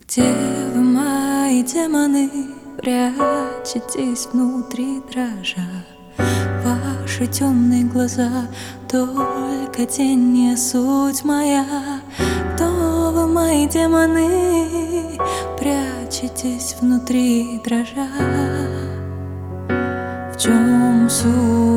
Где вы, мои демоны, прячетесь внутри дрожа? Ваши темные глаза, только тень, не суть моя. Кто вы, мои демоны, прячетесь внутри дрожа? В чем суть?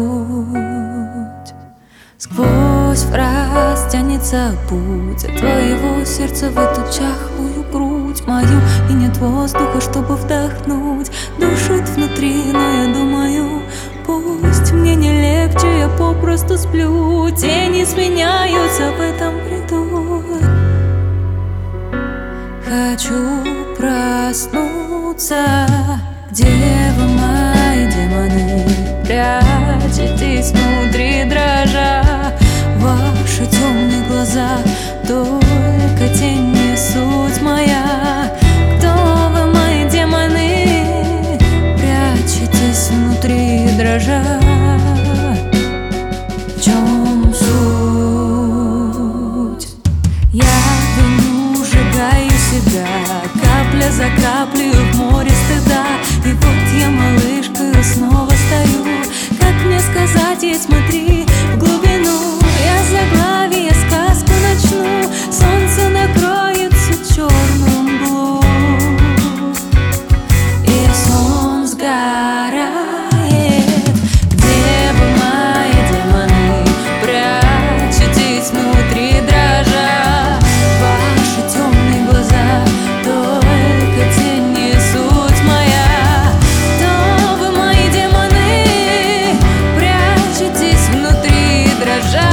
Сквозь фраз тянется путь от твоего сердца в эту чахлую грудь мою, и нет воздуха, чтобы вдохнуть. Душит внутри, но я думаю, пусть мне не легче, я попросту сплю. Тени сменяются в этом бреду. Хочу проснуться. Где вы, мои демоны, прячетесь внутри дрожа? Ваши темные глаза, только тень, не суть моя. Кто вы, мои демоны, прячетесь внутри дрожа? В чем суть? Я вину, сжигаю себя капля за каплей в море стыда. И вот я малышкой снова стою. Как мне сказать ей, смотри в глубину? Я заглавие, сказку начну. Солнце накроет всю черную мглу, и сон сгорает. Где вы, мои демоны, прячетесь внутри дрожа? Ваши темные глаза, только тень, не суть моя. Кто вы, мои демоны, прячетесь внутри дрожа?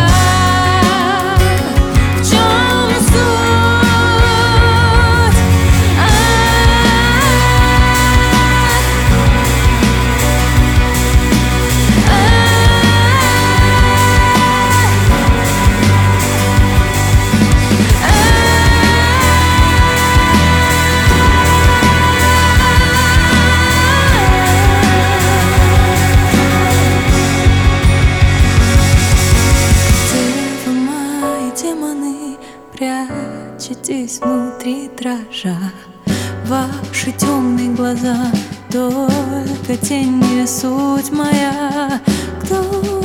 Прячетесь внутри дрожа. Ваши темные глаза, только тень, не суть моя. Кто